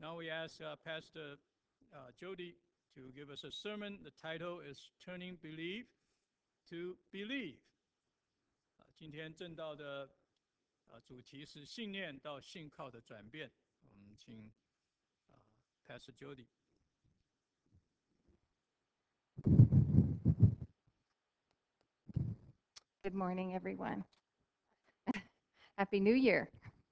Now we ask Pastor Jody to give us a sermon. The title is Turning Belief to Believe. 今天正道的主题是信念到信靠的转变。我们请Pastor Jody。 Good morning, everyone. Happy New Year.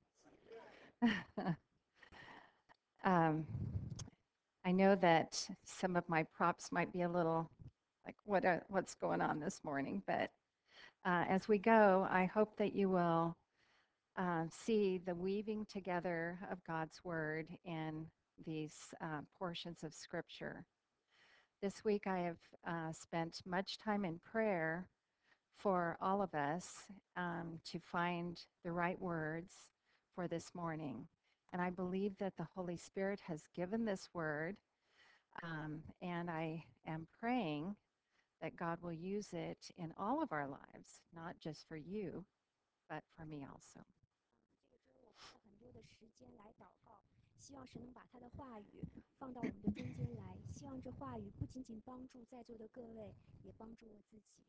I know that some of my props might be a little like, what's going on this morning? But as we go, I hope that you will see the weaving together of God's Word in these portions of Scripture. This week, I have spent much time in prayer for all of us to find the right words for this morning. And I believe that the Holy Spirit has given this word, and I am praying that God will use it in all of our lives, not just for you, but for me also. 很多的时间来祷告，希望神能把他的话语放到我们的中间来，希望这话语不仅仅帮助在座的各位，也帮助我自己。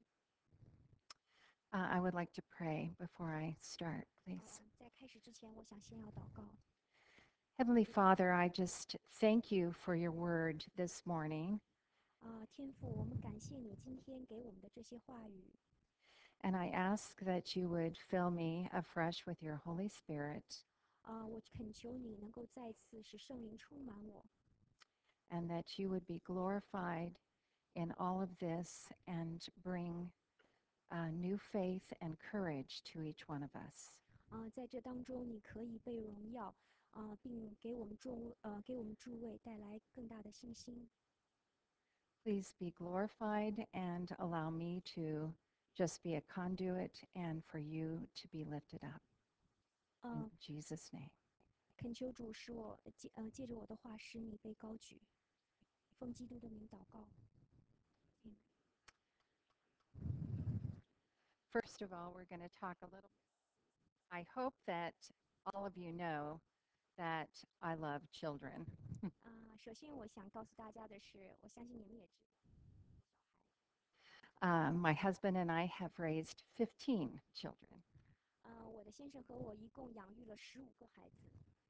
I would like to pray before I start, please. 在开始之前，我想先要祷告。 Heavenly Father, I just thank you for your word this morning. 天父，我们感谢你今天给我们的这些话语。 And I ask that you would fill me afresh with your Holy Spirit. 我恳求你能够再次使圣灵充满我。 And that you would be glorified in all of this and bring new faith and courage to each one of us. 在这当中，你可以被荣耀，并给我们诸位带来更大的信心。 Please be glorified and allow me to just be a conduit and for you to be lifted up. In Jesus' name. 恳求主使我借着我的话使你被高举，奉基督的名祷告。 First of all, we're going to talk a little bit. I hope that all of you know that I love children. 首先我想告诉大家的是，我相信你们也知道。 My husband and I have raised 15 children. 我的先生和我一共养育了15个孩子。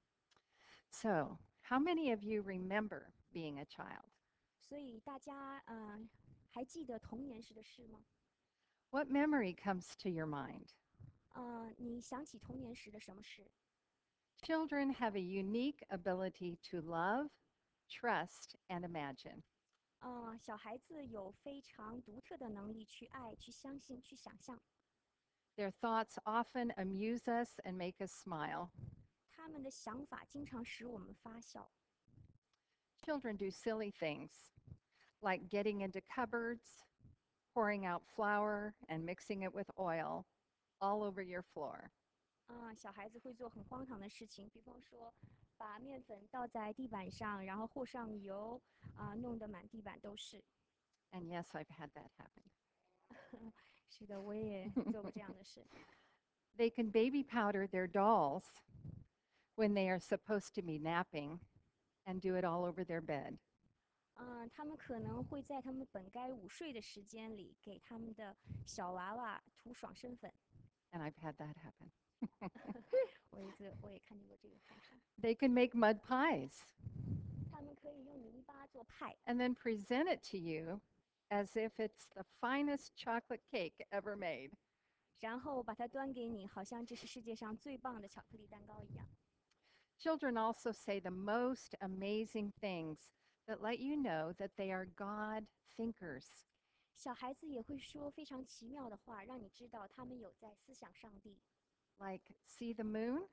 So, how many of you remember being a child? 所以大家还记得童年时的事吗？ What memory comes to your mind? 你想起童年时的什么事？ Children have a unique ability to love, trust, and imagine. 小孩子有非常独特的能力去爱、去相信、去想象。 Their thoughts often amuse us and make us smile. 他们的想法经常使我们发笑。 Children do silly things, like getting into cupboards, pouring out flour, and mixing it with oil all over your floor. 小孩子会做很荒唐的事情，比方说把面粉倒在地板上，然后和上油，弄得满地板都是。 And yes, I've had that happen. 是的，我也做过这样的事。 They can baby powder their dolls when they are supposed to be napping and do it all over their bed. 他们可能会在他们本该午睡的时间里，给他们的小娃娃涂爽身粉。 And I've had that happen. 我也看见过这个发生。 They can make mud pies 他们可以用泥巴做派， and then present it to you as if it's the finest chocolate cake ever made. 然后把它端给你，好像这是世界上最棒的巧克力蛋糕一样。 Children also say the most amazing things that let you know that they are God thinkers. 小孩子也会说非常奇妙的话，让你知道他们有在思想上帝。 Like, see the moon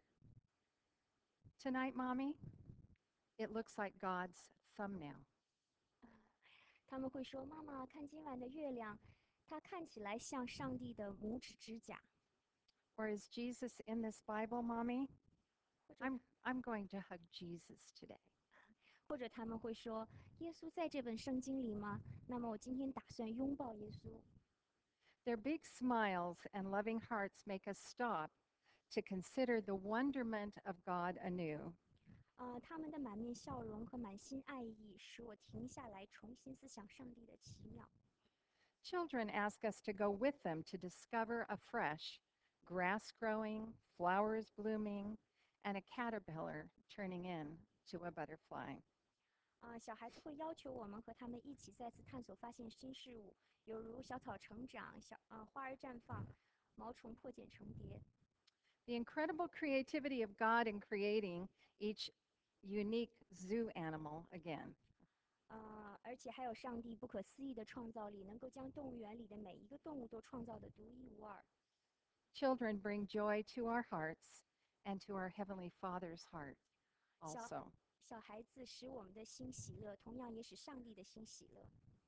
tonight, Mommy? It looks like God's thumbnail. 他们会说：“妈妈，看今晚的月亮，它看起来像上帝的拇指指甲。” Or is Jesus in this Bible, Mommy? 或者 I'm going to hug Jesus today. 或者他们会说：“耶稣在这本圣经里吗？那么我今天打算拥抱耶稣。” Their big smiles and loving hearts make us stop to consider the wonderment of God anew. 他们的满面笑容和满心爱意，使我停下来重新思想上帝的奇妙。 Children ask us to go with them to discover afresh grass growing, flowers blooming, and a caterpillar turning into a butterfly. 小孩子会要求我们和他们一起再次探索发现新事物，有如小草成长、花儿绽放、毛虫破茧成蝶。 The incredible creativity of God in creating each unique zoo animal again. 而且还有上帝不可思议的创造力，能够将动物园里的每一个动物都创造的独一无二。 Children bring joy to our hearts and to our Heavenly Father's heart 小 also. 小孩子使我们的心喜乐，同样也使上帝的心喜乐。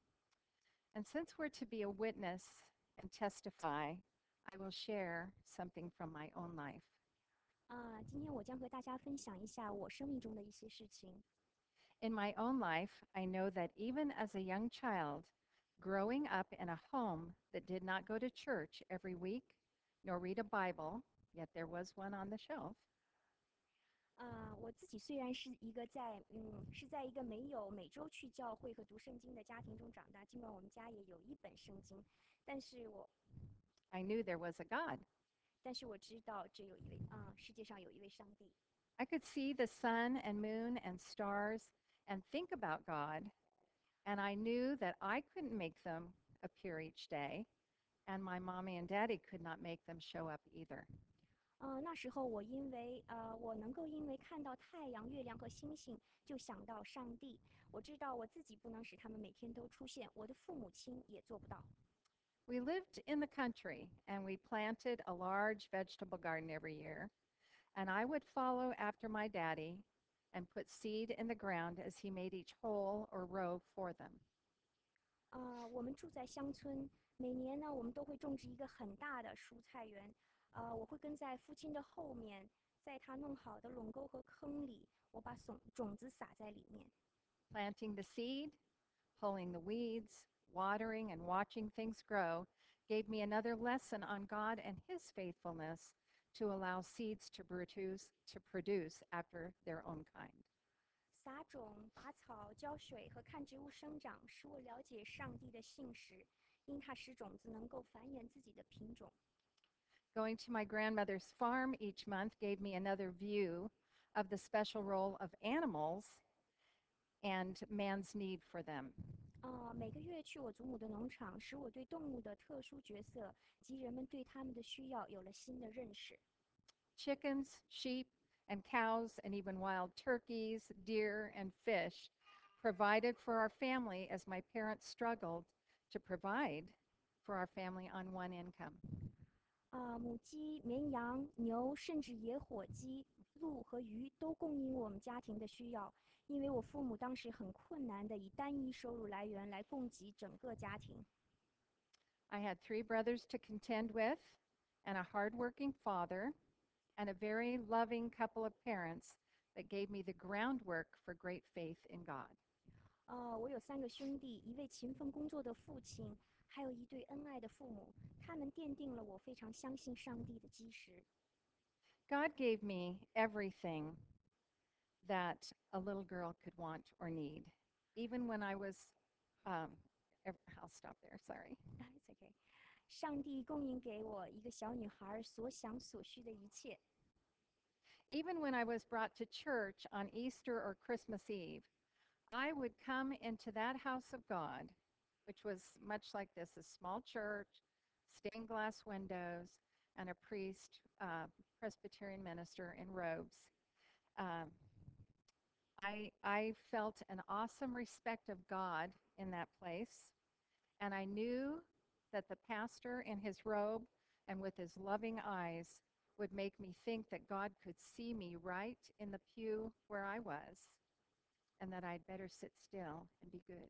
And since we're to be a witness and testify, I will share something from my own life. 今天我将和大家分享一下我生命中的一些事情。 In my own life, I know that even as a young child, growing up in a home that did not go to church every week nor read a Bible, yet there was one on the shelf, 我自己虽然是在一个没有每周去教会和读圣经的家庭中长大，尽管我们家也有一本圣经，但是我 I knew there was a God. 我知道世界上有一位上帝。 I could see the sun and moon and stars and think about God, and I knew that I couldn't make them appear each day, and my mommy and daddy could not make them show up either. 那时候我能够因为看到太阳、月亮和星星，就想到上帝。我知道我自己不能使他们每天都出现，我的父母亲也做不到。 We lived in the country, and we planted a large vegetable garden every year, and I would follow after my daddy and put seed in the ground as he made each hole or row for them. 我们住在乡村，每年呢，我们都会种植一个很大的蔬菜园。我会跟在父亲的后面，在他弄好的垄沟和坑里，我把种子撒在里面。 Planting the seed, pulling the weeds, watering, and watching things grow gave me another lesson on God and His faithfulness to allow seeds to produce after their own kind. 撒种、拔草、浇水和看植物生长，使我了解上帝的信实，因他使种子能够繁衍自己的品种。 Going to my grandmother's farm each month gave me another view of the special role of animals and man's need for them. 每个月去我祖母的农场，使我对动物的特殊角色及人们对它们的需要有了新的认识。 Chickens, sheep, and cows, and even wild turkeys, deer, and fish provided for our family as my parents struggled to provide for our family on one income. 母鸡、绵羊、牛，甚至野火鸡、鹿和鱼都供应我们家庭的需要，因为我父母当时很困难的以单一收入来源来供给整个家庭。 I had 3 brothers to contend with, and a hardworking father, and a very loving couple of parents that gave me the groundwork for great faith in God. 我有3个兄弟，一位勤奋工作的父亲，还有一对恩爱的父母，他们奠定了我非常相信上帝的基石。 God gave me everything that a little girl could want or need, even when I was, um, I'll stop there, sorry. It's okay. 上帝供应给我一个小女孩所想所需的一切。 Even when I was brought to church on Easter or Christmas Eve, I would come into that house of God, which was much like this, a small church, stained glass windows, and a priest, Presbyterian minister in robes. Um, I felt an awesome respect of God in that place, and I knew that the pastor in his robe and with his loving eyes would make me think that God could see me right in the pew where I was, and that I'd better sit still and be good.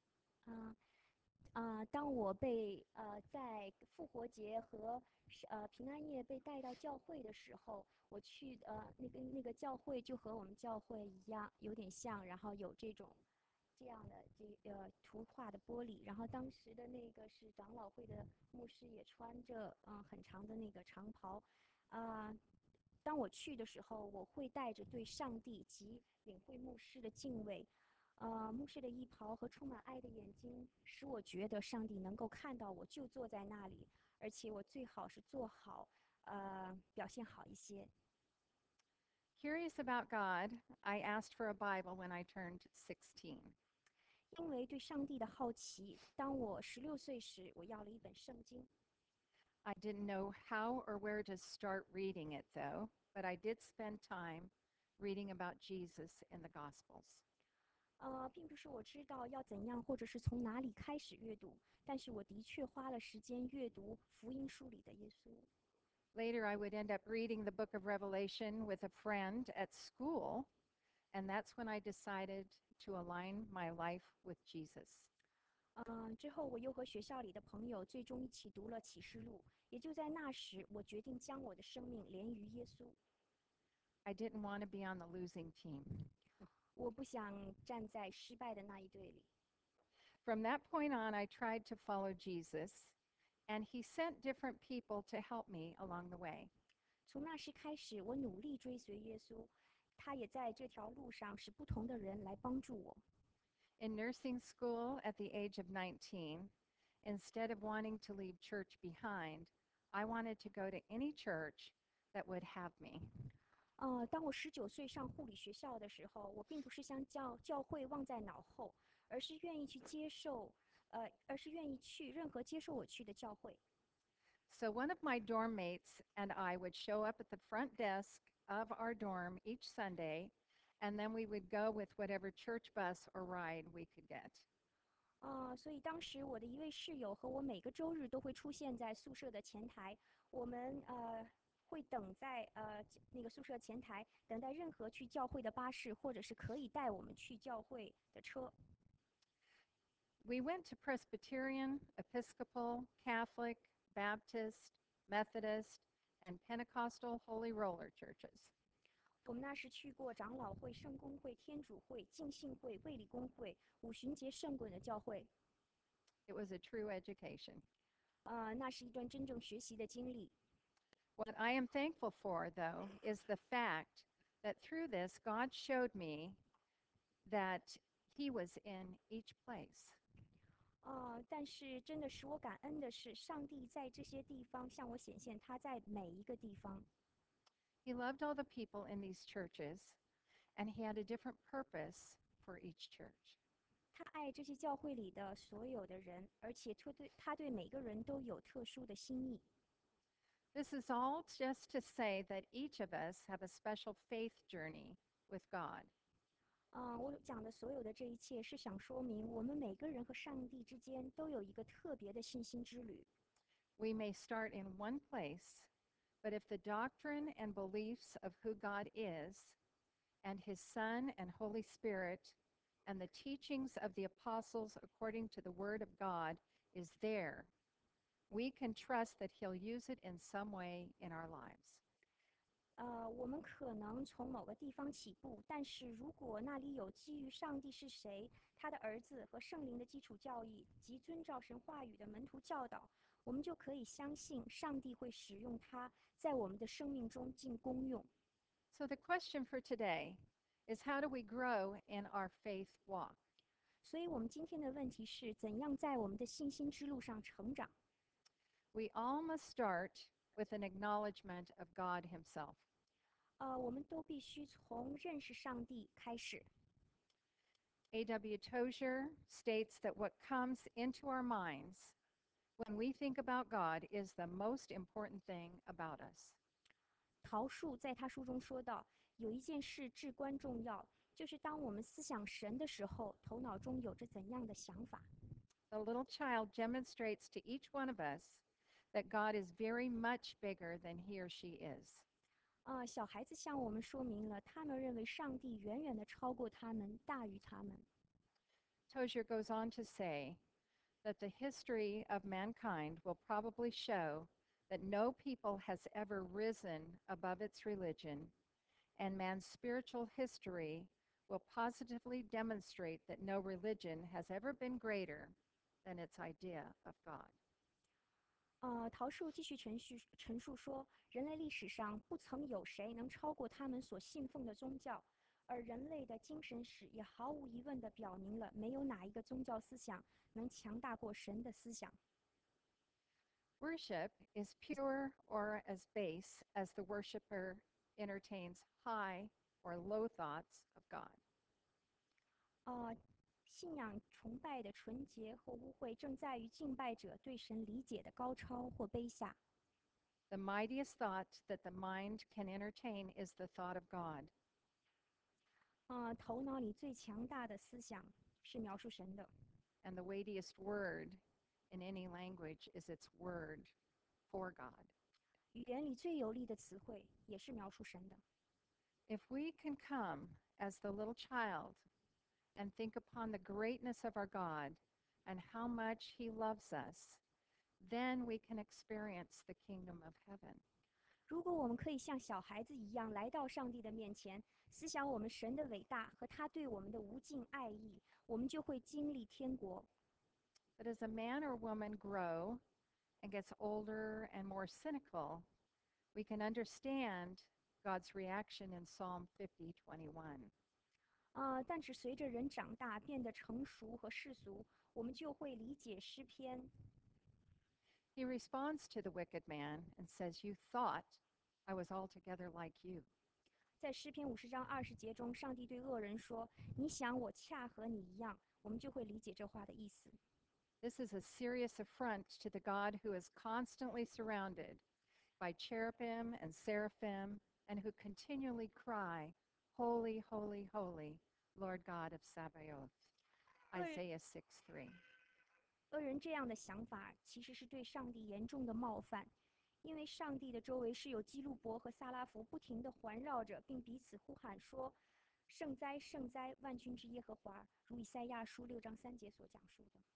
当我在复活节和平安夜被带到教会的时候，我去那个教会就和我们教会一样，有点像，然后有这样的图画的玻璃，然后当时的那个是长老会的牧师也穿着很长的那个长袍， 当我去的时候，我会带着对上帝及领会牧师的敬畏。牧师的衣袍和充满爱的眼睛，使我觉得上帝能够看到我就坐在那里，而且我最好是做好，表现好一些。 Curious about God, I asked for a Bible when I turned 16. 因为对上帝的好奇，当我16岁时，我要了一本圣经。 I didn't know how or where to start reading it, though, but I did spend time reading about Jesus in the Gospels. 并不是我知道要怎样，或者是从哪里开始阅读，但是我的确花了时间阅读福音书里的耶稣。 Later, I would end up reading the book of Revelation with a friend at school, and that's when I decided to align my life with Jesus. 之后我又和学校里的朋友最终一起读了启示录，也就在那时，我决定将我的生命连于耶稣。 I didn't want to be on the losing team. 我不想站在失败的那一队里。 From that point on, I tried to follow Jesus, and he sent different people to help me along the way. 从那时开始，我努力追随耶稣，他也在这条路上使不同的人来帮助我。 In nursing school at the age of 19, instead of wanting to leave church behind, I wanted to go to any church that would have me. 当我19岁上护理学校的时候，我并不是将教会忘在脑后，而是愿意去接受，而是愿意去任何接受我去的教会。 So one of my dorm mates and I would show up at the front desk of our dorm each Sunday, and then we would go with whatever church bus or ride we could get. 所以当时我的一位室友和我每个周日都会出现在宿舍的前台，我们会等在那个宿舍前台，等待任何去教会的巴士，或者是可以带我们去教会的车。 We went to Presbyterian, Episcopal, Catholic, Baptist, Methodist, and Pentecostal Holy Roller churches. 我们那时去过长老会、圣公会、天主会、浸信会、卫理公会、五旬节圣滚的教会。 It was a true education. 那是一段真正学习的经历。 What I am thankful for, though, is the fact that through this, God showed me that He was in each place. 但是真的使我感恩的是，上帝在这些地方向我显现，他在每一个地方。 He loved all the people in these churches, and He had a different purpose for each church. 他爱这些教会里的所有的人，而且他对每个人都有特殊的心意。 This is all just to say that each of us have a special faith journey with God. 我讲的所有的这一切是想说明，我们每个人和上帝之间都有一个特别的信心之旅。 We may start in one place, but if the doctrine and beliefs of who God is, and His Son and Holy Spirit, and the teachings of the apostles according to the Word of God is there, we can trust that He'll use it in some way in our lives. 我们可能从某个地方起步，但是如果那里有基于上帝是谁、他的儿子和圣灵的基础教义及遵照神话语的门徒教导，我们就可以相信上帝会使用它在我们的生命中尽功用。 So the question for today is, how do we grow in our faith walk? 所以，我们今天的问题是怎样在我们的信心之路上成长 We all must start with an acknowledgement of God Himself. 我们都必须从认识上帝开始。 A.W. Tozier states that what comes into our minds when we think about God is the most important thing about us. 陶树在他书中说道，有一件事至关重要，就是当我们思想神的时候，头脑中有着怎样的想法。 The little child demonstrates to each one of us that God is very much bigger than he or she is. 小孩子向我们说明了，他们认为上帝远远的超过他们，大于他们。 Tozier goes on to say that the history of mankind will probably show that no people has ever risen above its religion, and man's spiritual history will positively demonstrate that no religion has ever been greater than its idea of God. 桃树继续陈述说，人类历史上不曾有谁能超过他们所信奉的宗教，而人类的精神史也毫无疑问地表明了，没有哪一个宗教思想能强大过神的思想。 Worship is pure or as base as the worshiper entertains high or low thoughts of God. 信仰崇拜的纯洁和污秽，正在于敬拜者对神理解的高超或卑下。 The mightiest thought that the mind can entertain is the thought of God. 头脑里最强大的思想是描述神的。 And the weightiest word in any language is its word for God. 语言里最有力的词汇也是描述神的。 If we can come as the little child and think upon the greatness of our God and how much He loves us, then we can experience the kingdom of heaven. 如果我们可以像小孩子一样来到上帝的面前，思想我们神的伟大和他对我们的无尽爱意，我们就会经历天国。 But as a man or woman grow and gets older and more cynical, we can understand God's reaction in Psalm 50:21. 但是随着人长大，变得成熟和世俗，我们就会理解诗篇。 He responds to the wicked man and says, "You thought I was altogether like you." 在诗篇50章20节中，上帝对恶人说：“你想我恰和你一样。”我们就会理解这话的意思。 This is a serious affront to the God who is constantly surrounded by cherubim and seraphim and who continually cry, "Holy, holy, holy, Lord God of Sabaoth." Isaiah 6:3. 恶人这样的想法其实是对上帝严重的冒犯，因为上帝的周围是有基路伯和撒拉弗不停地环绕着，并彼此呼喊说：圣哉，圣哉，万军之耶和华，如以赛亚书6章3节所讲述的。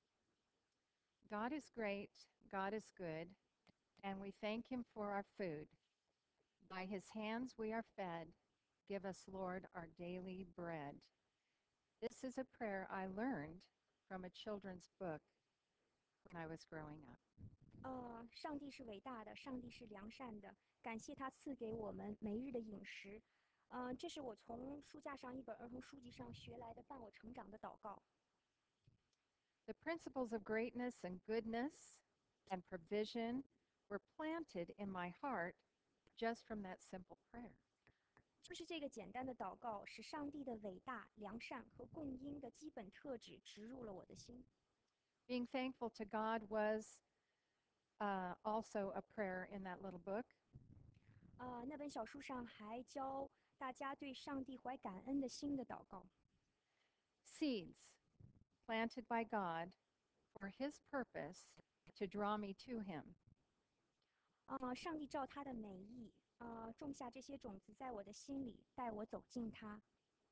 God is great, God is good, and we thank him for our food. By his hands we are fed. Give us, Lord, our daily bread. This is a prayer I learned from a children's book when I was growing up. 上帝是伟大的，上帝是良善的，感谢他赐给我们每日的饮食。这是我从书架上一本儿童书籍上学来的伴我成长的祷告。 The principles of greatness and goodness and provision were planted in my heart just from that simple prayer. 就是这个简单的祷告，使上帝的伟大、良善和供应的基本特质植入了我的心。 Being thankful to God was also a prayer in that little book. 那本小书上还教大家对上帝怀感恩的心的祷告。 Seeds planted by God for his purpose to draw me to him. 上帝照他的美意，种下这些种子在我的心里，带我走近他。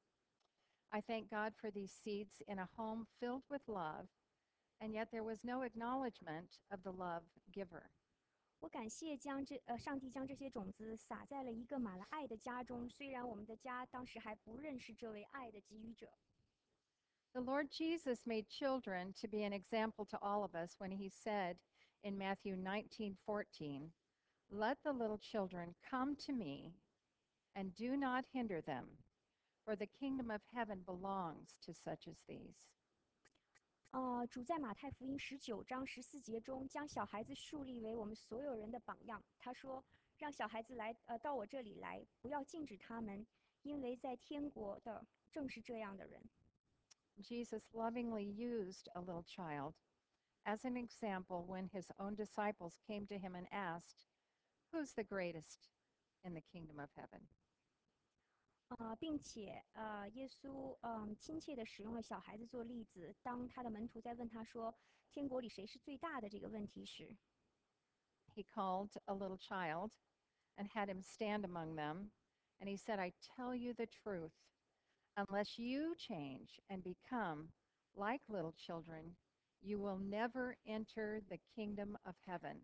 I thank God for these seeds in a home filled with love, and yet there was no acknowledgement of the love giver. 我感谢上帝将这些种子撒在了一个满了爱的家中，虽然我们的家当时还不认识这位爱的给予者。 The Lord Jesus made children to be an example to all of us when he said in Matthew 19:14, "Let the little children come to me and do not hinder them, for the kingdom of heaven belongs to such as these." 主在马太福音19章14节中，将小孩子树立为我们所有人的榜样。他说：“让小孩子来，到我这里来，不要禁止他们，因为在天国的正是这样的人。” Jesus lovingly used a little child as an example when his own disciples came to him and asked, "Who's the greatest in the kingdom of heaven?" 并且耶稣亲切地使用了小孩子做例子。当他的门徒在问他说：“天国里谁是最大的？”这个问题时， He called a little child and had him stand among them, and he said, "I tell you the truth, unless you change and become like little children, you will never enter the kingdom of heaven."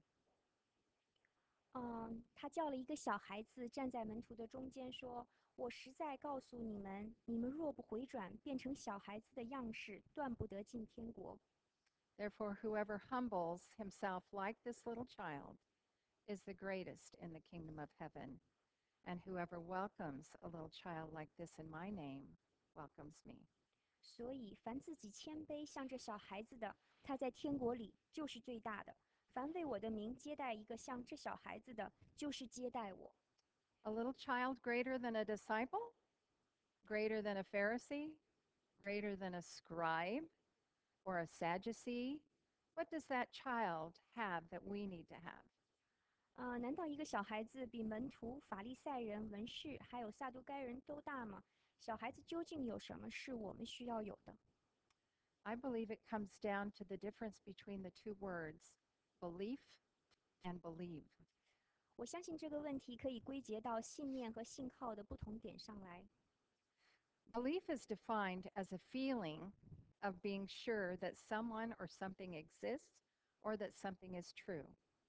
他叫了一个小孩子站在门徒的中间，说：“我实在告诉你们，你们若不回转，变成小孩子的样式，断不得进天国。” Therefore, whoever humbles himself like this little child is the greatest in the kingdom of heaven. And whoever welcomes a little child like this in my name welcomes me. 所以，凡自己谦卑，像这小孩子的，他在天国里就是最大的。凡为我的名接待一个像这小孩子的，就是接待我。 A little child greater than a disciple, greater than a Pharisee, greater than a scribe or a Sadducee? What does that child have that we need to have? 难道一个小孩子比门徒、法利赛人、文士还有撒都该人都大吗？小孩子究竟有什么是我们需要有的？ I believe it comes down to the difference between the two words, belief and believe. 我相信这个问题可以归结到信念和信靠的不同点上来。 Belief is defined as a feeling of being sure that someone or something exists or that something is true.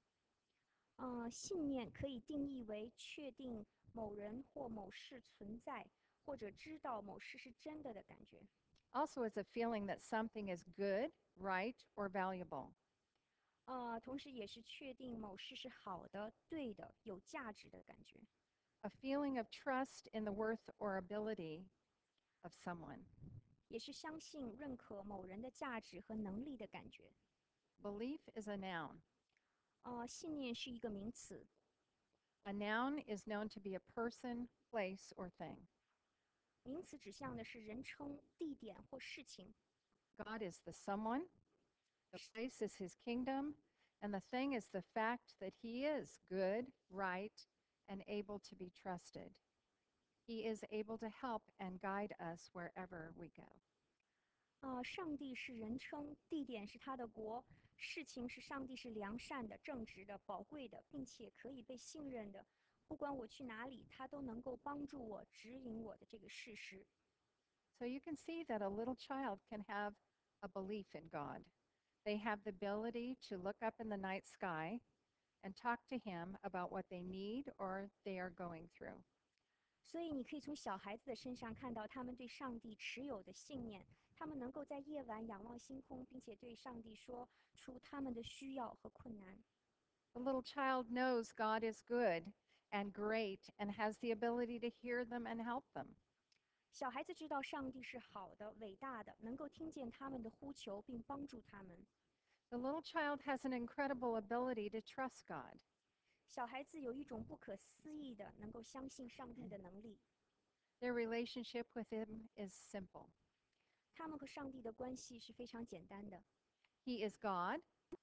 信念可以定义为确定某人或某事存在，或者知道某事是真的的感觉。 Also, it's a feeling that something is good, right, or valuable. 同时也是确定某事是好的、对的、有价值的感觉。 A feeling of trust in the worth or ability of someone. 也是相信、认可某人的价值和能力的感觉。 Belief is a noun. 信念是一个名词， A noun is known to be a person, place, or thing. 名词指向的是人称、地点或事情。 God is the someone, the place is his kingdom, and the thing is the fact that he is good, right, and able to be trusted. He is able to help and guide us wherever we go. 上帝是人称，地点是他的国，事情是上帝是良善的、正直的、宝贵的，并且可以被信任的。不管我去哪里，他都能够帮助我、指引我的这个事实。 So you can see that a little child can have a belief in God. They have the ability to look up in the night sky and talk to him about what they need or they are going through. 所以你可以从小孩子的身上看到他们对上帝持有的信念，他们能够在夜晚仰望星空，并且对上帝说出他们的需要和困难。 The little child knows God is good and great and has the ability to hear them and help them. 小孩子知道上帝是好的、伟大的，能够听见他们的呼求并帮助他们。 The little child has an incredible ability to trust God. 小孩子有一种不可思议的能够相信上帝的能力， Their relationship with him is simple. 他们和上帝的关系是非常简单的。 He is God.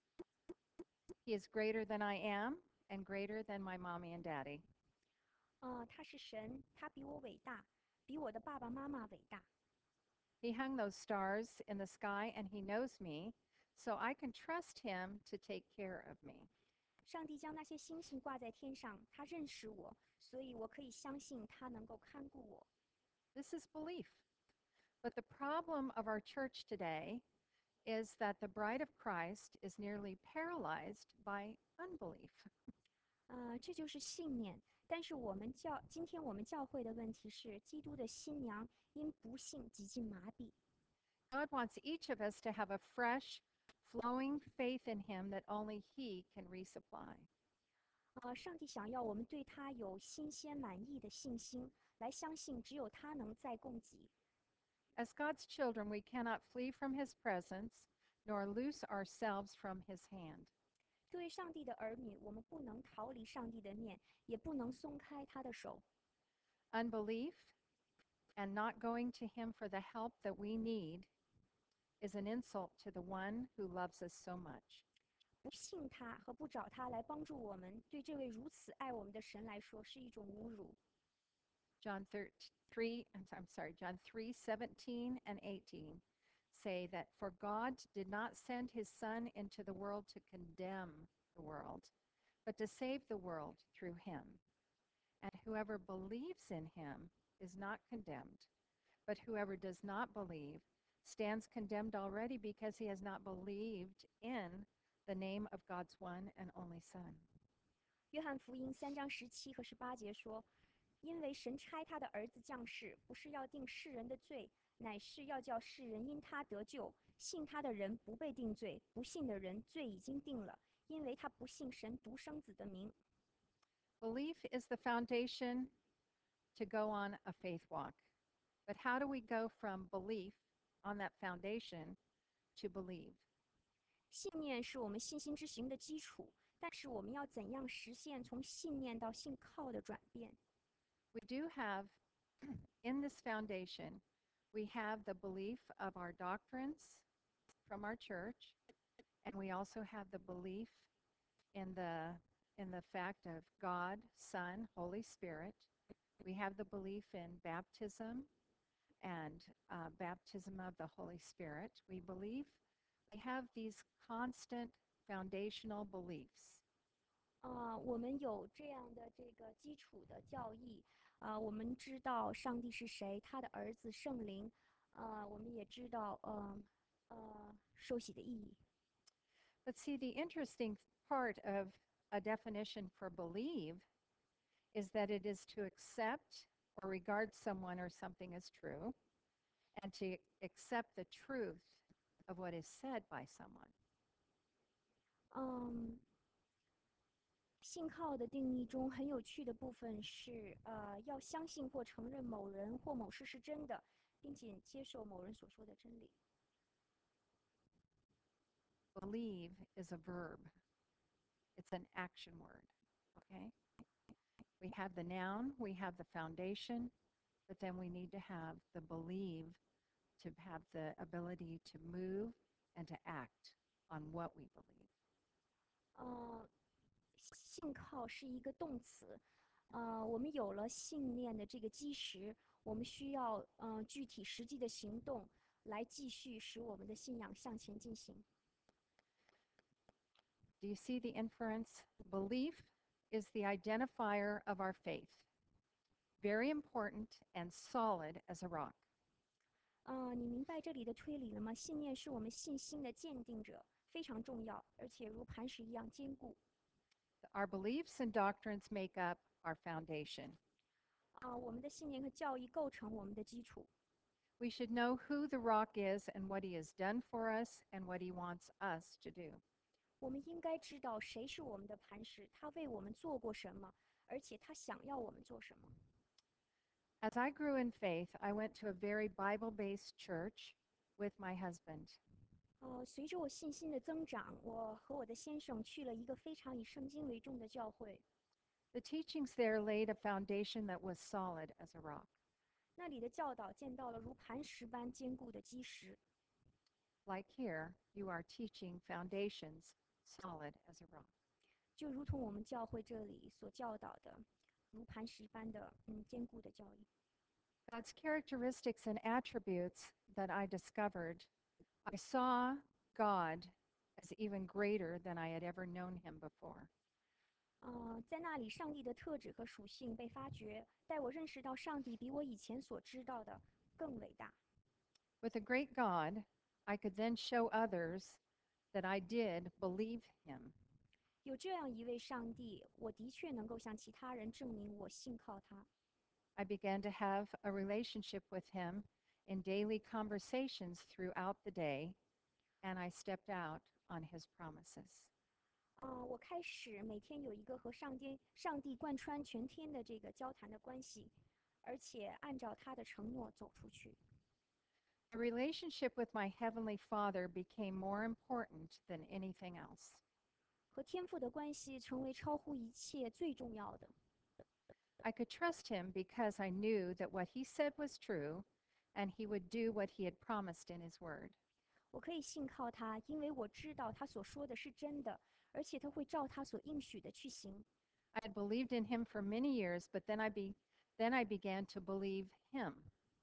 He is greater than I am and greater than my mommy and daddy. 他是神，他比我伟大，比我的爸爸妈妈伟大。 He hung those stars in the sky and he knows me, so I can trust him to take care of me. 上帝将那些星星挂在天上，他认识我，所以我可以相信他能够看顾我。 This is belief. But the problem of our church today is that the bride of Christ is nearly paralyzed by unbelief. 这就是信念。但是今天我们教会的问题是，基督的新娘因不信几近麻痹。 God wants each of us to have a fresh, flowing faith in him that only he can resupply. 上帝想要我们对他有新鲜满意的信心，来相信只有他能再供给。 As God's children, we cannot flee from his presence nor loose ourselves from his hand. 作为上帝的儿女，我们不能逃离上帝的面，也不能松开他的手。 Unbelief and not going to him for the help that we need is an insult to the one who loves us so much. 不信他和不找他来帮助我们，对这位如此爱我们的神来说是一种侮辱。 John 3:17 and 18 say that for God did not send his son into the world to condemn the world, but to save the world through him. And whoever believes in him is not condemned, but whoever does not believe stands condemned already because he has not believed in the name of God's one and only Son. 约翰福音3章17和18节说：“ 因为神差他的儿子降世，不是要定世人的罪，乃是要叫世人因他得救。信他的人不被定罪，不信的人罪已经定了，因为他不信神独生子的名。 Belief is the foundation to go on a faith walk. But how do we go from belief on that foundation to believe? 信念是我们信心之行的基础，但是我们要怎样实现从信念到信靠的转变？ We do have, in this foundation, we have the belief of our doctrines from our church, and we also have the belief in the fact of God, Son, Holy Spirit. We have the belief in baptism and baptism of the Holy Spirit. We believe we have these constant foundational beliefs. 我们有这样的这个基础的教义，我们知道上帝是谁，他的儿子圣灵，我们也知道，受洗的意义。 But see, the interesting part of a definition for believe is that it is to accept or regard someone or something as true and to accept the truth of what is said by someone. 信靠的定义中很有趣的部分是，要相信或承认某人或某事是真的，并且接受某人所说的真理。 Believe is a verb. It's an action word, okay? We have the noun, we have the foundation, but then we need to have the believe to have the ability to move and to act on what we believe. 信靠是一个动词，我们有了信念的这个基石，我们需要具体实际的行动来继续使我们的信仰向前进行。 Do you see the inference? Belief is the identifier of our faith, very important and solid as a rock. 你明白这里的推理了吗？信念是我们信心的鉴定者，非常重要，而且如磐石一样坚固。 Our beliefs and doctrines make up our foundation. 我们的信念和教义构成我们的基础。 We should know who the rock is and what he has done for us and what he wants us to do. 我们应该知道谁是我们的磐石，他为我们做过什么，而且他想要我们做什么。 As I grew in faith, I went to a very Bible-based church with my husband. 随着我信心的增长，我和我的先生去了一个非常以圣经为重的教会。 The teachings there laid a foundation that was solid as a rock. 那里的教导见到了如磐石般坚固的基石。 Like here, you are teaching foundations solid as a rock. 就如同我们教会这里所教导的，如磐石般的坚固的教义。 God's characteristics and attributes that I discovered, I saw God as even greater than I had ever known him before. 在那里，上帝的特质和属性被发掘，带我认识到上帝比我以前所知道的更伟大。 With a great God, I could then show others that I did believe him. 有这样一位上帝，我的确能够向其他人证明我信靠他。 I began to have a relationship with him in daily conversations throughout the day, and I stepped out on his promises. 我开始每天有一个和上帝贯穿全天的这个交谈的关系，而且按照他的承诺走出去。 The relationship with my Heavenly Father became more important than anything else. 和天父的关系成为超乎一切最重要的。 I could trust him because I knew that what he said was true and he would do what he had promised in his word. 我可以信靠他，因为我知道他所说的是真的，而且他会照他所应许的去行。 I had believed in him for many years, but then I began to believe him.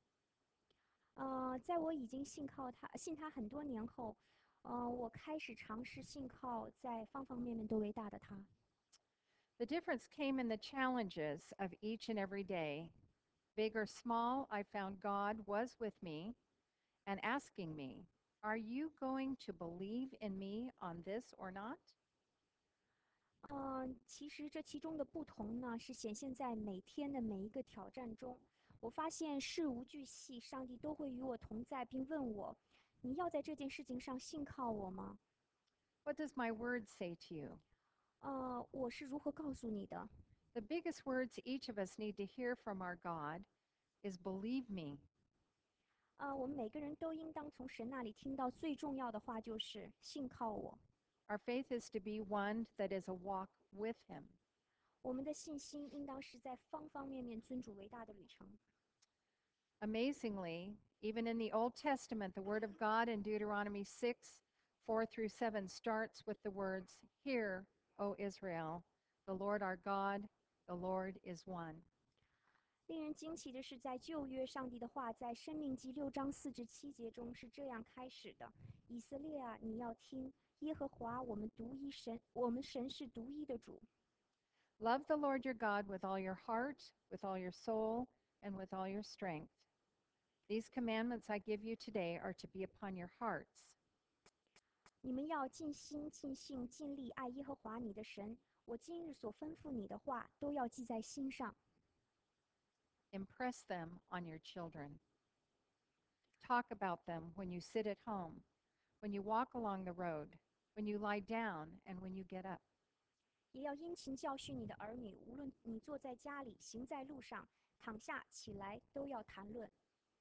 在我已经信他很多年后，我开始尝试信靠在方方面面都伟大的他。 The difference came in the challenges of each and every day. Big or small, I found God was with me and asking me, "Are you going to believe in me on this or not?" 其实这其中的不同呢，是显现在每天的每一个挑战中。我发现事无巨细，上帝都会与我同在，并问我：你要在这件事情上信靠我吗？ What does my word say to you? 我是如何告诉你的？ The biggest words each of us need to hear from our God is believe me. 我们每个人都应当从神那里听到最重要的话，就是信靠我。 Our faith is to be one that is a walk with him. 我们的信心应当是在方方面面尊主为大的旅程。 Amazingly, even in the Old Testament, the word of God in Deuteronomy 6:4 through 7 starts with the words, Hear, O Israel, the Lord our God, the Lord is one. 令人惊奇的是，在旧约，上帝的话在《生命记》6章4至7节中是这样开始的：以色列啊，你要听，耶和华我们独一神，我们神是独一的主。 Love the Lord your God with all your heart, with all your soul, and with all your strength. These commandments I give you today are to be upon your hearts. 你们要尽心、尽性、尽力爱耶和华你的神。我今日所吩咐你的话，都要记在心上。 Impress them on your children. Talk about them when you sit at home, when you walk along the road, when you lie down, and when you get up. 也要殷勤教训你的儿女，无论你坐在家里、行在路上、躺下起来，都要谈论。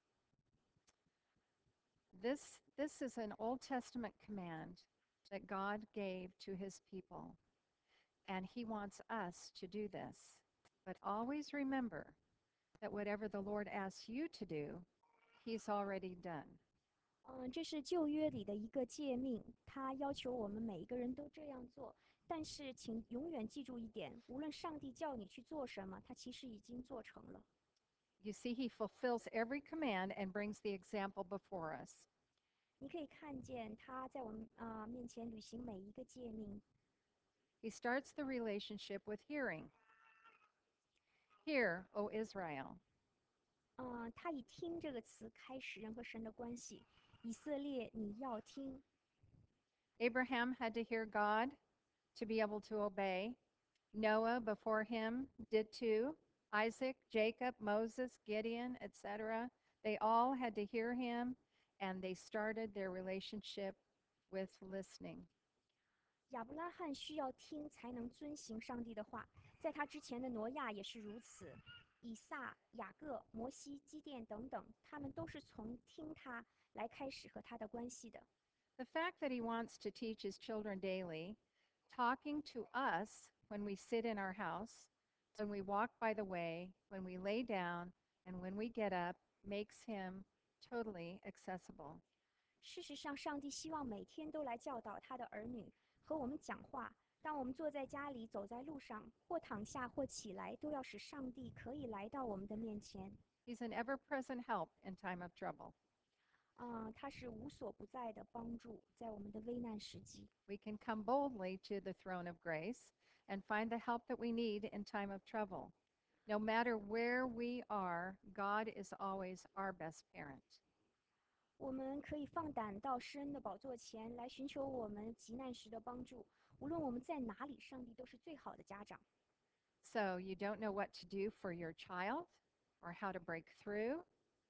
This is an Old Testament command that God gave to his people, and he wants us to do this. But always remember that whatever the Lord asks you to do, he's already done. 这是旧约里的一个诫命，他要求我们每一个人都这样做。但是，请永远记住一点：无论上帝叫你去做什么，他其实已经做成了。 You see, he fulfills every command and brings the example before us. 你可以看见他在我们面前履行每一个诫命。 He starts the relationship with hearing. Hear, O Israel. 他以“听”这个词开始人和神的关系。以色列，你要听。 Abraham had to hear God to be able to obey. Noah before him did too. Isaac, Jacob, Moses, Gideon, etc. They all had to hear him, and they started their relationship with listening. 亚伯拉罕需要听才能遵行上帝的话，在他之前的挪亚也是如此。以撒、雅各、摩西、基甸等等，他们都是从听他来开始和他的关系的。 The fact that he wants to teach his children daily, talking to us when we sit in our house, when we walk by the way, when we lay down, and when we get up, makes him totally accessible. 事实上，上帝希望每天都来教导他的儿女，和我们讲话。当我们坐在家里、走在路上，或躺下或起来，都要使上帝可以来到我们的面前。 He's an ever present help in time of trouble. 他是无所不在的帮助，在我们的危难时期。 We can come boldly to the throne of grace and find the help that we need in time of trouble. No matter where we are, God is always our best parent. 我们可以放胆到施恩的宝座前来寻求我们急难时的帮助。无论我们在哪里，上帝都是最好的家长。 So you don't know what to do for your child or how to break through?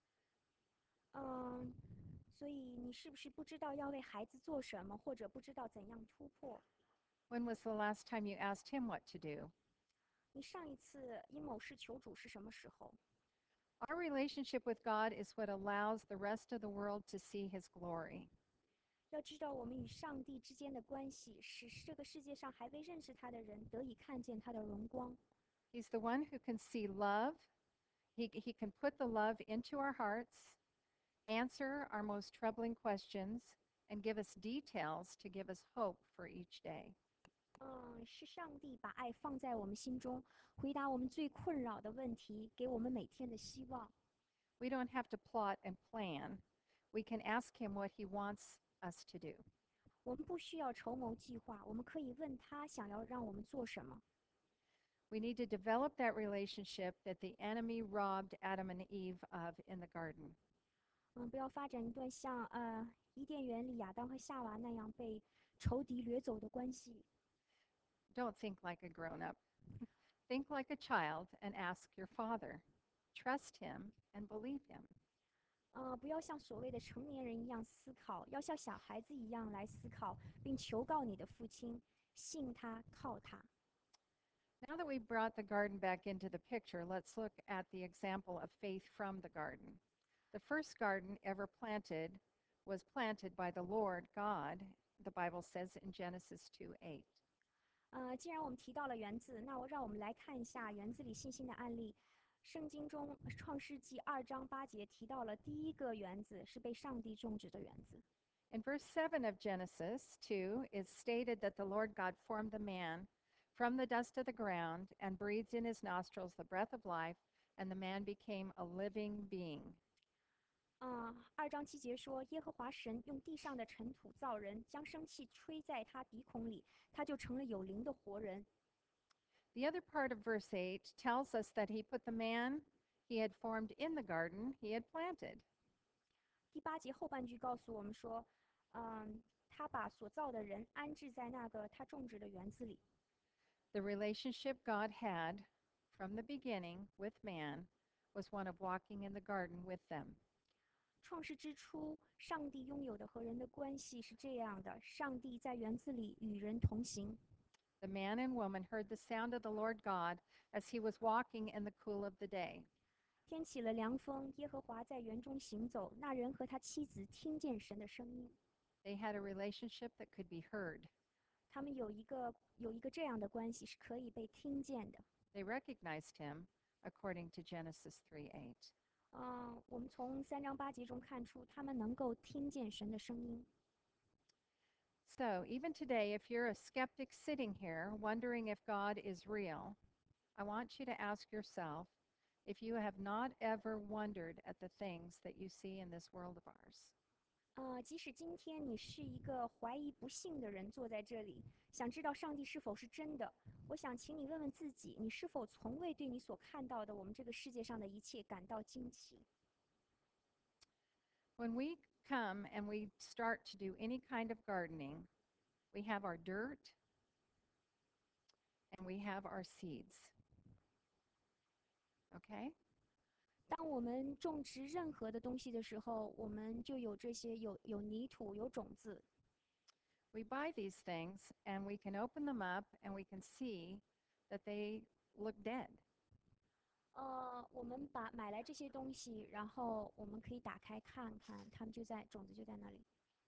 嗯，所以你是不是不知道要为孩子做什么，或者不知道怎样突破？ When was the last time you asked him what to do? 你上一次因某事求主是什么时候？ Our relationship with God is what allows the rest of the world to see his glory. 要知道，我们与上帝之间的关系，使这个世界上还未认识他的人得以看见他的荣光。 He's the one who can see love. He can put the love into our hearts, answer our most troubling questions, and give us details to give us hope for each day. 是上帝把爱放在我们心中，回答我们最困扰的问题，给我们每天的希望。 We don't have to plot and plan. We can ask him what he wants us to do. 我们不需要筹谋计划，我们可以问他想要让我们做什么。 We need to develop that relationship that the enemy robbed Adam and Eve of in the garden. 不要发展一段像伊甸园里亚当和夏娃那样被仇敌掠走的关系。 Don't don't think like a grown up. Think like a child and ask your Father. Trust Him and believe Him. 不要像所谓的成年人一样思考，要像小孩子一样来思考，并求告你的父亲，信他，靠他。 Now that we brought the garden back into the picture, let's look at the example of faith from the garden. The first garden ever planted was planted by the Lord God, the Bible says in Genesis 2:8. 既然我们提到了园子，那让我们来看一下园子里信心的案例。圣经中创世纪2章8节提到了第一个园子是被上帝种植的园子。 In verse 7 of Genesis 2, it's stated that the Lord God formed the man from the dust of the ground and breathed in his nostrils the breath of life, and the man became a living being. 2章7节说，耶和华神用地上的尘土造人，将生气吹在他鼻孔里，他就成了有灵的活人。 The other part of verse 8 tells us that he put the man he had formed in the garden he had planted. 第8节后半句告诉我们说，他把所造的人安置在那个他种植的园子里。 The relationship God had from the beginning with man was one of walking in the garden with them. 创世之初，上帝拥有的和人的关系是这样的：上帝在园子里与人同行。 The man and woman heard the sound of the Lord God as he was walking in the cool of the day. 天起了凉风，耶和华在园中行走，那人和他妻子听见神的声音。 They had a relationship that could be heard. 他们有一个这样的关系是可以被听见的。 They recognized him according to Genesis 3:8. 我们从3章8节中看出，他们能够听见神的声音。 So, even today, if you're a skeptic sitting here wondering if God is real, I want you to ask yourself if you have not ever wondered at the things that you see in this world of ours. 即使今天你是一个怀疑不信的人，坐在这里，想知道上帝是否是真的，我想请你问问自己，你是否从未对你所看到的我们这个世界上的一切感到惊奇？ When we come and we start to do any kind of gardening, we have our dirt and we have our seeds. Okay? 当我们种植任何的东西的时候，我们就有这些有泥土、有种子。 We buy these things and we can open them up and we can see that they look dead. 我们买来这些东西，然后我们可以打开看看，它们种子就在那里。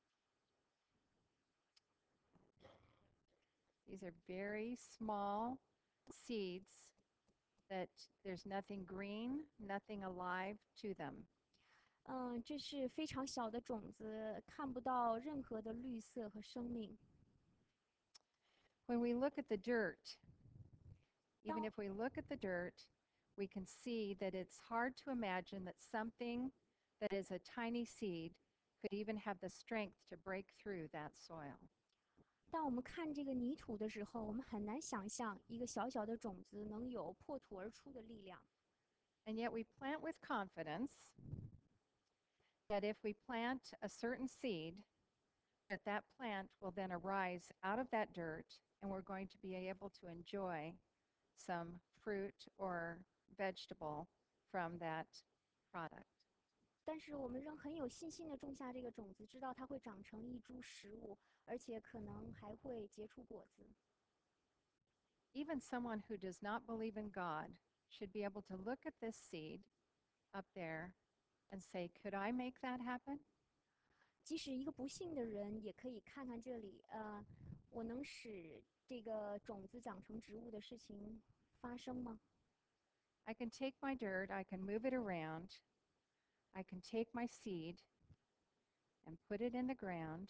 These are very small seeds that there's nothing green, nothing alive to them. 这是非常小的种子，看不到任何的绿色和生命。 When we look at the dirt, even Now- if we look at the dirt, we can see that it's hard to imagine that something that is a tiny seed could even have the strength to break through that soil. 当我们看这个泥土的时候，我们很难想象一个小小的种子能有破土而出的力量。 And yet we plant with confidence that if we plant a certain seed, that plant will then arise out of that dirt and we're going to be able to enjoy some fruit or vegetable from that product. 但是我们仍很有信心地种下这个种子，知道它会长成一株食物，而且可能还会结出果子。 Even someone who does not believe in God should be able to look at this seed up there and say, could I make that happen? 即使一个不信的人，也可以看看这里，我能使这个种子长成植物的事情发生吗？ I can take my dirt, I can move it around, I can take my seed and put it in the ground.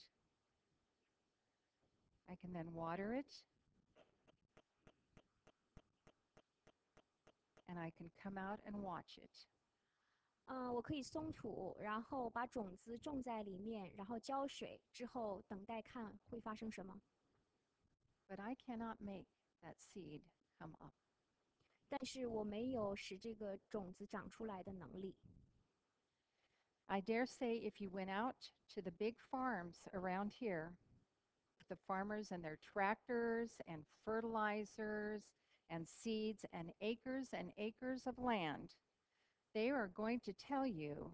I can then water it, and I can come out and watch it. 我可以松土，然后把种子种在里面，然后浇水，之后等待看会发生什么。 But I cannot make that seed come up. 但是我没有使这个种子长出来的能力。 I dare say if you went out to the big farms around here, the farmers and their tractors and fertilizers and seeds and acres of land, they are going to tell you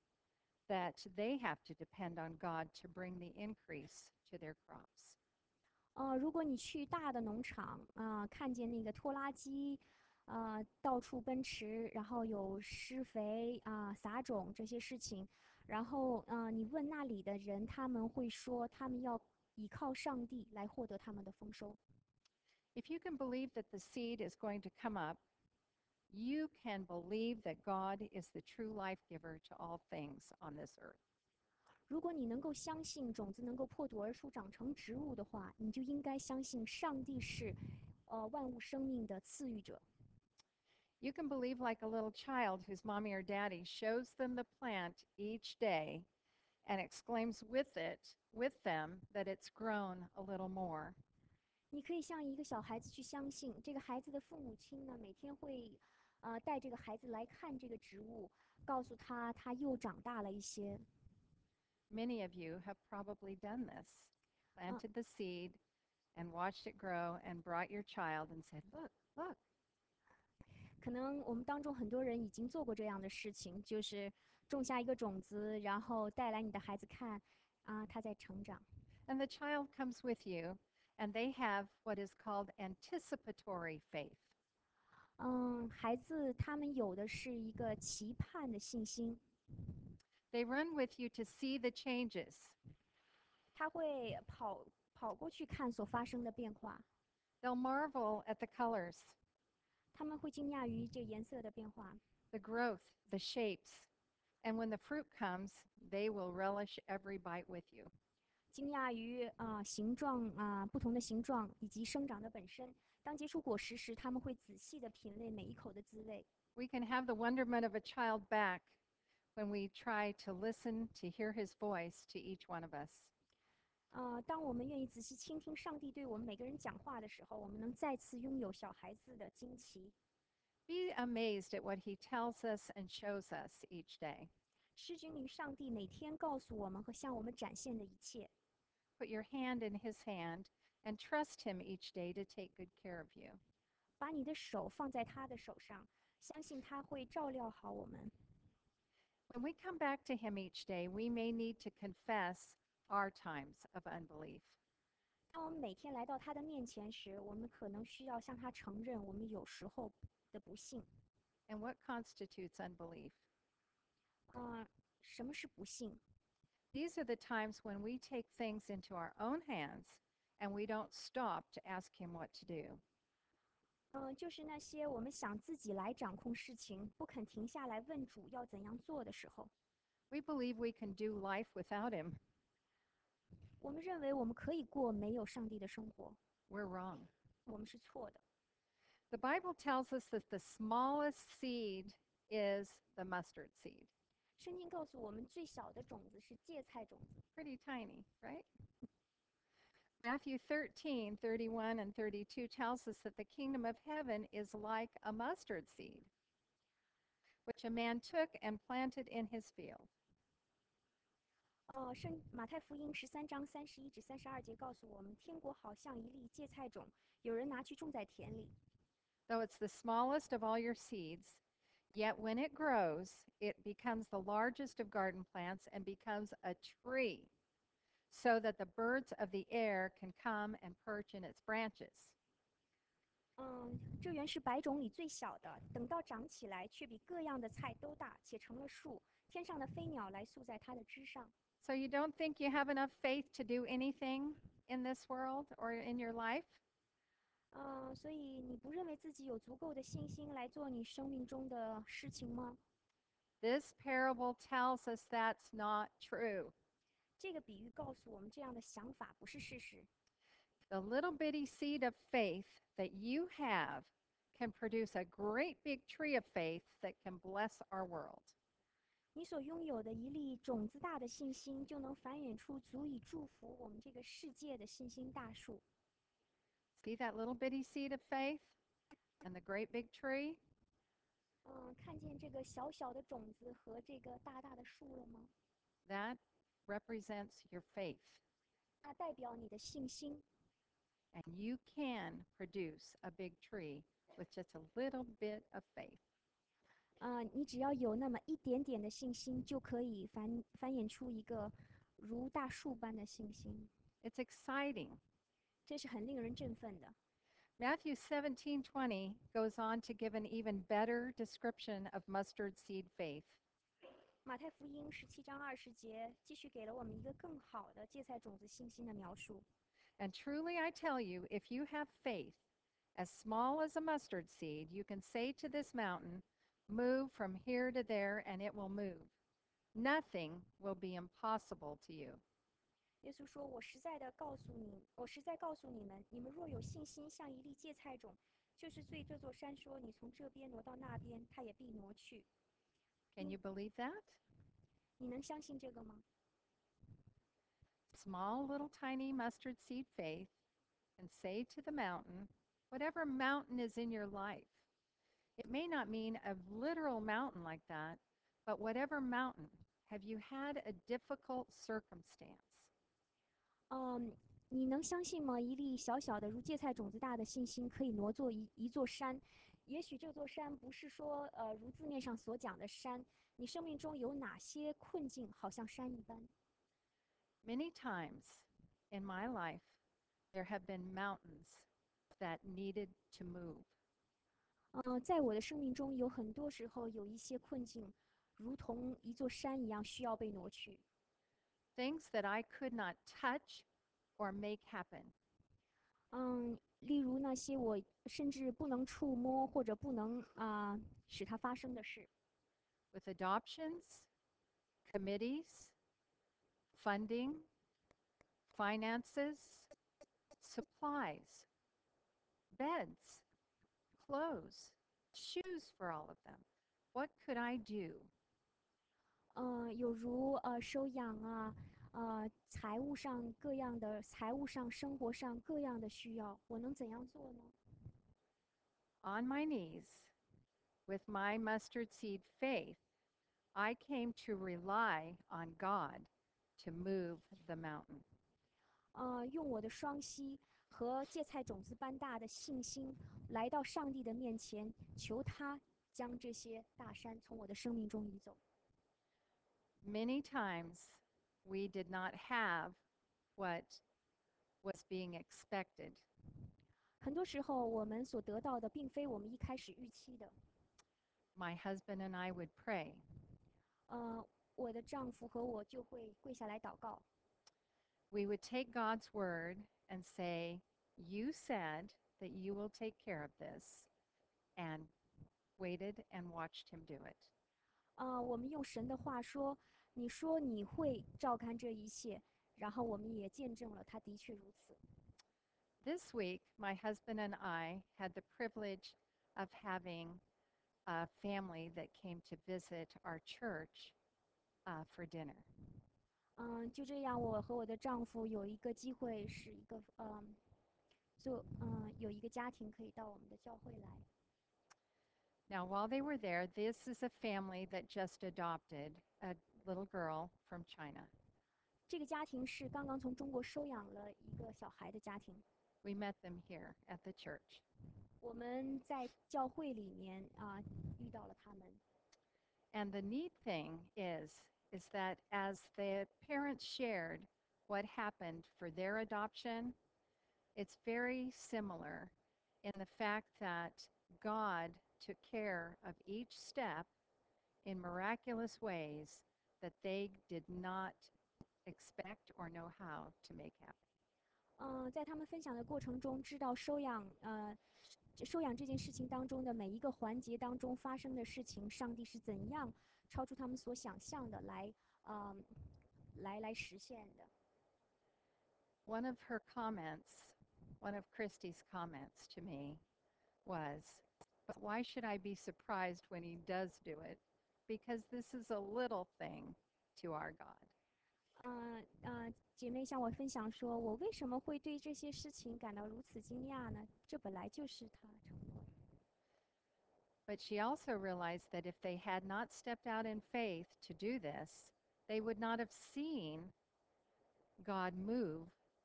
that they have to depend on God to bring the increase to their crops. 如果你去大的农场看见那个拖拉机，到处奔驰，然后有施肥撒种这些事情，然后你问那里的人，他们会说他们要依靠上帝来获得他们的丰收。 If you can believe that the seed is going to come up, you can believe that God is the true life giver to all things on this earth. 如果你能够相信种子能够破土而出长成植物的话，你就应该相信上帝是万物生命的赐予者。 You can believe like a little child whose mommy or daddy shows them the plant each day and exclaims with them that it's grown a little more. 你可以像一个小孩子去相信，这个孩子的父母亲呢，每天会带这个孩子来看这个植物，告诉他他又长大了一些。 Many of you have probably done this, planted the seed and watched it grow and brought your child and said, "Look, look." 可能我们当中很多人已经做过这样的事情，就是种下一个种子，然后带来你的孩子看，他在成长。 And the child comes with you, and they have what is called anticipatory faith. 孩子他们有的是一个期盼的信心， They run with you to see the changes. 他会跑过去看所发生的变化， They'll marvel at the colors, 他们会惊讶于这颜色的变化， the growth, the shapes. And when the fruit comes, they will relish every bite with you. 惊讶于形状不同的形状以及生长的本身。当结出果实时，他们会仔细的品味每一口的滋味。 We can have the wonderment of a child back when we try to listen to hear his voice to each one of us. 当我们愿意仔细倾听上帝对我们每个人讲话的时候，我们能再次拥有小孩子的惊奇。 Be amazed at what he tells us and shows us each day. 施君于上帝每天告诉我们和向我们展现的一切。 Put your hand in his hand and trust him each day to take good care of you. 把你的手放在他的手上，相信他会照料好我们。 When we come back to him each day, we may need to confess our times of unbelief. 当我们每天来到他的面前时，我们可能需要向他承认我们有时候的不幸。 And what constitutes unbelief? 什么是不幸？ These are the times when we take things into our own hands and we don't stop to ask him what to do. 就是那些我们想自己来掌控事情，不肯停下来问主要怎样做的时候。 We believe we can do life without him. 我们认为我们可以过没有上帝的生活， We're wrong. 我们是错的。 The Bible tells us that the smallest seed is the mustard seed. 圣经告诉我们，最小的种子是芥菜种子。 Pretty tiny, right? Matthew 13:31 and 32 tells us that the kingdom of heaven is like a mustard seed, which a man took and planted in his field. 马太福音13章31至32节告诉我们，天国好像一粒芥菜种，有人拿去种在田里。 Though it's the smallest of all your seeds, yet when it grows, it becomes the largest of garden plants and becomes a tree, so that the birds of the air can come and perch in its branches. 这原是百种里最小的，等到长起来，却比各样的菜都大，且成了树。天上的飞鸟来宿在它的枝上。 So you don't think you have enough faith to do anything in this world or in your life? 所以你不认为自己有足够的信心来做你生命中的事情吗？ This parable tells us that's not true. 这个比喻告诉我们，这样的想法不是事实。 The little bitty seed of faith that you have can produce a great big tree of faith that can bless our world. 你所拥有的一粒种子大的信心，就能繁衍出足以祝福我们这个世界的信心大树。 See that little bitty seed of faith and the great big tree? 看见这个小小的种子和这个大大的树了吗？ That represents your faith. 那代表你的信心。 And you can produce a big tree with just a little bit of faith. 你只要有那么一点点的信心，就可以繁衍出一个如大树般的信心。 It's exciting. 这是很令人振奋的。 Matthew 17:20 goes on to give an even better description of mustard seed faith. 马太福音17章20节继续给了我们一个更好的芥菜种子信心的描述。 And truly I tell you, if you have faith as small as a mustard seed, you can say to this mountain, move from here to there, and it will move. Nothing will be impossible to you. 耶稣说：“我实在告诉你们，你们若有信心，像一粒芥菜种，就是对这座山说：你从这边挪到那边，它也必挪去。” Can you believe that? 你能相信这个吗？ Small, little, tiny mustard seed faith, and say to the mountain, whatever mountain is in your life. It may not mean a literal mountain like that, but whatever mountain. Have you had a difficult circumstance? 你能相信吗？一粒小小的如芥菜种子大的信心，可以挪作一座山。也许这座山不是说如字面上所讲的山。你生命中有哪些困境，好像山一般？ Many times in my life, there have been mountains that needed to move. 在我的生命中，有很多时候有一些困境，如同一座山一样，需要被挪去。 Things that I could not touch or make happen. 例如那些我甚至不能触摸或者不能使它发生的事。 With adoptions, committees, funding, finances, supplies, beds, clothes, shoes for all of them. What could I do? 有如收养财务上各样的财务上、生活上各样的需要，我能怎样做呢？ On my knees, with my mustard seed faith, I came to rely on God to move the mountain. 用我的双膝和芥菜种子般大的信心，来到上帝的面前，求他将这些大山从我的生命中移走。 Many times we did not have what was being expected. 很多时候，我们所得到的并非我们一开始预期的。 My husband and I would pray. 我的丈夫和我就会跪下来祷告。 We would take God's word and say, you said that you will take care of this, and waited and watched him do it. 我们用神的话说：“你说你会照看这一切。”然后我们也见证了，他的确如此。 This week, my husband and I had the privilege of having a family that came to visit our church for dinner. 就这样，我和我的丈夫有一个机会，是一个有一个家庭可以到我们的教会来。 Now, while they were there, this is a family that just adopted a little girl from China. 这个家庭是刚刚从中国收养了一个小孩的家庭。 We met them here at the church. 我们在教会里面遇到了他们。 And the neat thing is that as the parents shared what happened for their adoption, it's very similar in the fact that God took care of each step in miraculous ways that they did not expect or know how to make happen. 在他们分享的过程中，知道收养这件事情当中的每一个环节当中发生的事情，上帝是怎样超出他们所想象的来实现的。 One of her comments, one of Christy's comments to me was, but why should I be surprised when he does do it? Because this is a little thing to our God. 姐妹向我分享说，我为什么会对这些事情感到如此惊讶呢？这本来就是他承诺的。 But she also realized that if they had not stepped out in faith to do this, they would not have seen God move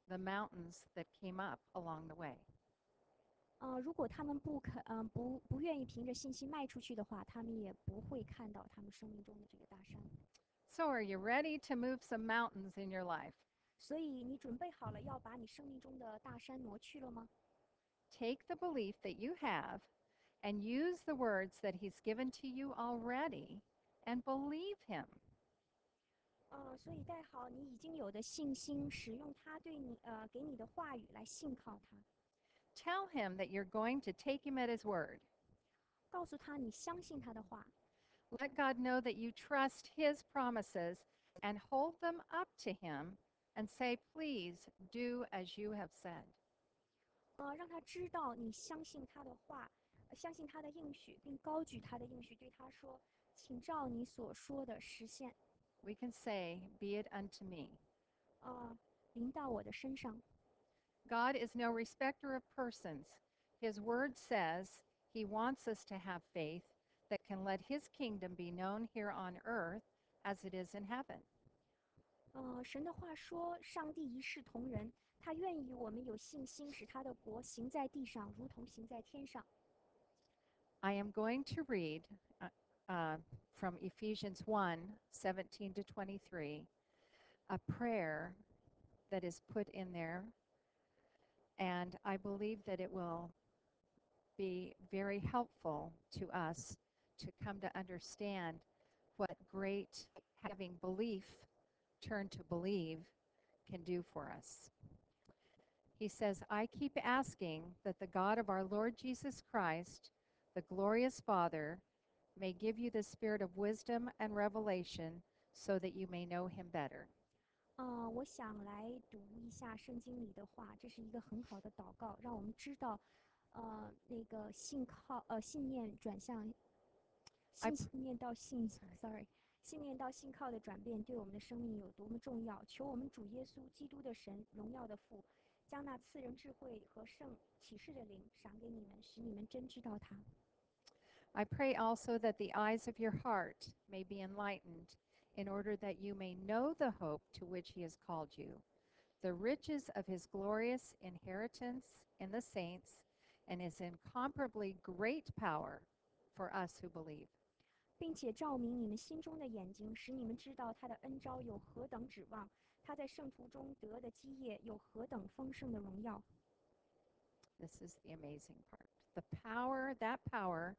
the mountains that came up along the way. 如果他们不愿意凭着信心迈出去的话，他们也不会看到他们生命中的这个大山。 So, are you ready to move some mountains in your life? 所以你准备好了要把你生命中的大山挪去了吗？ Take the belief that you have and use the words that He's given to you already and believe Him. 所以带好你已经有的信心，使用他给你的话语来信靠他， Tell Him that you're going to take Him at His word. 告诉他你相信他的话， Let God know that you trust His promises and hold them up to Him and say, Please do as you have said. 让他知道你相信他的话，相信他的应许，并高举他的应许，对他说：“请照你所说的实现。” We can say, Be it unto me. 临到我的身上。 God is no respecter of persons. His word says He wants us to have faith that can let His kingdom be known here on earth as it is in heaven. 神的话说，上帝一视同仁，他愿意我们有信心，使他的国行在地上，如同行在天上。 I am going to read from Ephesians 1:17 to 23, a prayer that is put in there, and I believe that it will be very helpful to us to come to understand what great having belief turned to believe can do for us. He says, I keep asking that the God of our Lord Jesus Christ, the glorious Father, may give you the spirit of wisdom and revelation so that you may know Him better. 我想来读一下圣经里的话，这是一个很好的祷告，让我们知道，那个信念转向信念到信，sorry，信念到信靠的转变对我们的生命有多么重要。求我们主耶稣基督的神，荣耀的父，将那赐人智慧和圣启示的灵赏给你们，使你们真知道他。 I pray also that the eyes of your heart may be enlightened, in order that you may know the hope to which He has called you, the riches of His glorious inheritance in the saints, and His incomparably great power for us who believe. 并且照明你们心中的眼睛，使你们知道他的恩召有何等指望，他在圣徒中得的基业有何等丰盛的荣耀。 This is the amazing part. That power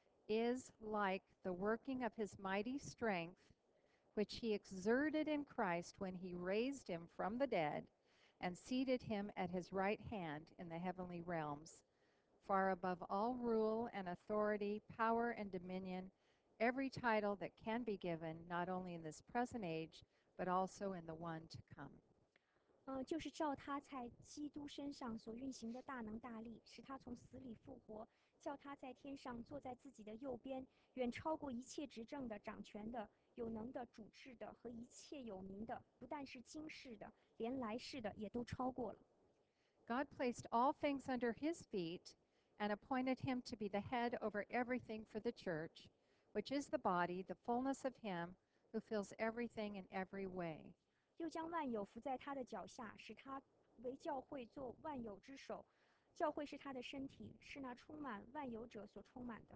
is like the working of His mighty strength, which He exerted in Christ when He raised Him from the dead and seated Him at His right hand in the heavenly realms, far above all rule and authority, power and dominion, every title that can be given, not only in this present age, but also in the one to come. 就是照他在基督身上所运行的大能大力，使他从死里复活，叫他在天上坐在自己的右边，远超过一切执政的、掌权的、有能的、主治的和一切有名的，不但是今世的，连来世的也都超过了。 God placed all things under His feet and appointed Him to be the head over everything for the church, which is the body, the fullness of Him who fills everything in every way. 又将万有伏在他的脚下，使他为教会做万有之首。教会是他的身体，是那充满万有者所充满的。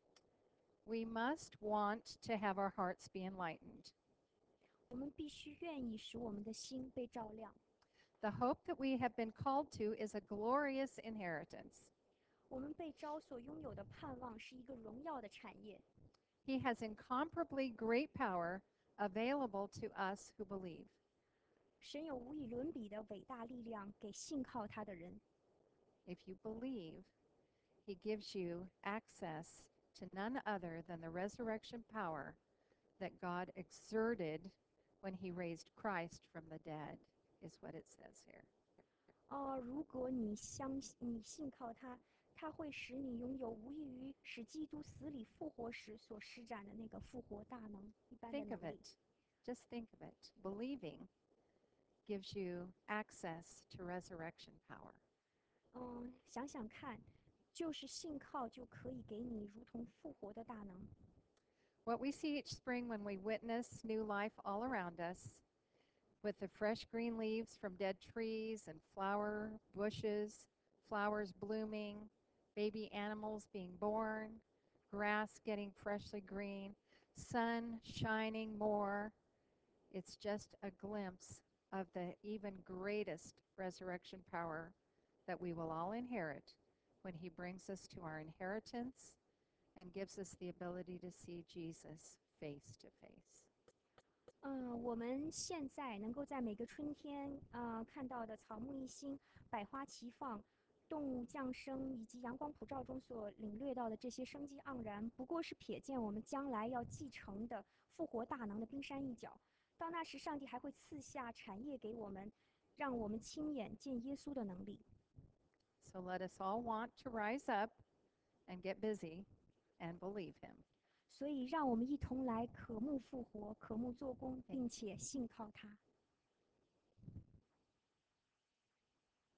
We must want to have our hearts be enlightened. 我们必须愿意使我们的心被照亮。 The hope that we have been called to is a glorious inheritance. 我们被召所拥有的盼望是一个荣耀的产业。 He has incomparably great power available to us who believe. 神有无以伦比的伟大力量给信靠他的人。 If you believe, He gives you access to none other than the resurrection power that God exerted when He raised Christ from the dead, is what it says here. 如果你信靠他，他会使你拥有无异于使基督死里复活时所施展的那个复活大能一般的 Think 能 of 力。 it. Just think of it. Believing gives you access to resurrection power. 想想看，就是信靠就可以给你如同复活的大能。 What we see each spring when we witness new life all around us with the fresh green leaves from dead trees and flower bushes, flowers blooming, baby animals being born, grass getting freshly green, sun shining more. It's just a glimpse of the even greatest resurrection power that we will all inherit when He brings us to our inheritance and gives us the ability to see Jesus face to face. 我们现在能够在每个春天，看到的草木一新、百花齐放、动物降生以及阳光普照中所领略到的这些生机盎然，不过是瞥见我们将来要继承的复活大能的冰山一角。到那时，上帝还会赐下产业给我们，让我们亲眼见耶稣的能力。 So let us all want to rise up and get busy and believe Him. 所以，让我们一同来渴慕复活，渴慕做工，并且信靠他。